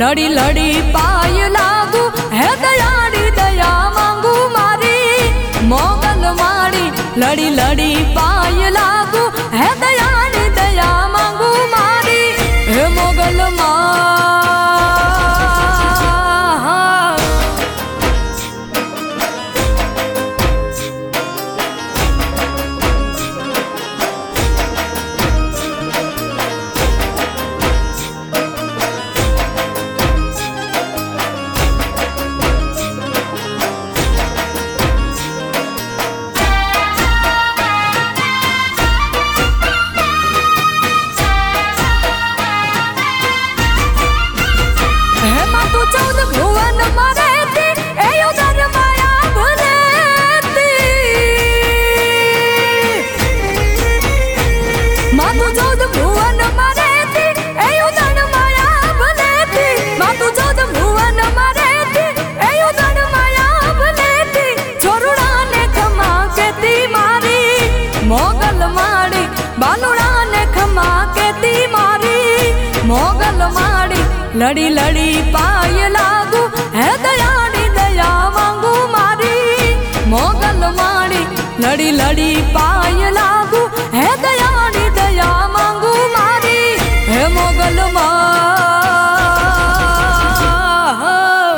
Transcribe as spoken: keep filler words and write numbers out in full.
लड़ी लड़ी पाय लागू है दयाड़ी दया मांगू मारी मोगल माड़ी लड़ी लड़ी पाय लागू है दयाड़ी दया मांगू मारी हे मोगल माँ मोगल माड़ी बालुड़ा ने खमा के ती मारी मोगल माड़ी लड़ी लड़ी पायला